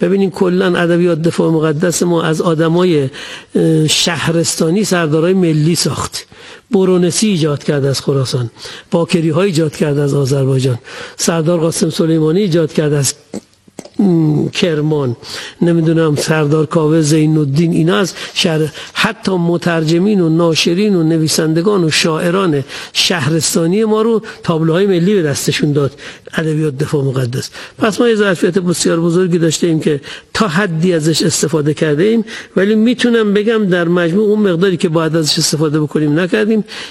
ببینین کلا ادبیات دفاع مقدس ما از آدمای شهرستانی سردارای ملی ساخت. برونسی ایجاد کرد از خراسان، باکری های ایجاد کرد از آذربایجان، سردار قاسم سلیمانی ایجاد کرد از کرمان، نمیدونم سردار کاوه زین الدین، اینا از شهر. حتی مترجمین و ناشرین و نویسندگان و شاعران شهرستانی ما رو تابلوهای ملی به دستشون داد ادبیات دفاع مقدس. پس ما یه ظرفیت بسیار بزرگی داشته ایم که تا حدی ازش استفاده کرده ایم، ولی میتونم بگم در مجموع اون مقداری که باید ازش استفاده بکنیم نکردیم.